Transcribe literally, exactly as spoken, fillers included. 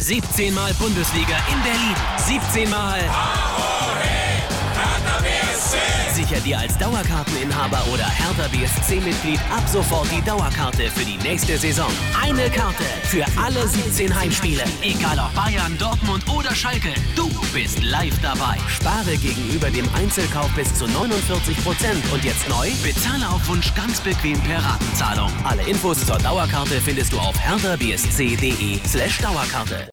siebzehn Mal Bundesliga in Berlin. siebzehn Mal sicher dir als Dauerkarteninhaber oder Hertha B S C-Mitglied ab sofort die Dauerkarte für die nächste Saison. Eine Karte für alle siebzehn Heimspiele. Egal ob Bayern, Dortmund oder Schalke. Du bist live dabei. Spare gegenüber dem Einzelkauf bis zu neunundvierzig Prozent. Und jetzt neu? Bezahle auf Wunsch ganz bequem per Ratenzahlung. Alle Infos zur Dauerkarte findest du auf hertha b s c punkt d e slash Dauerkarte.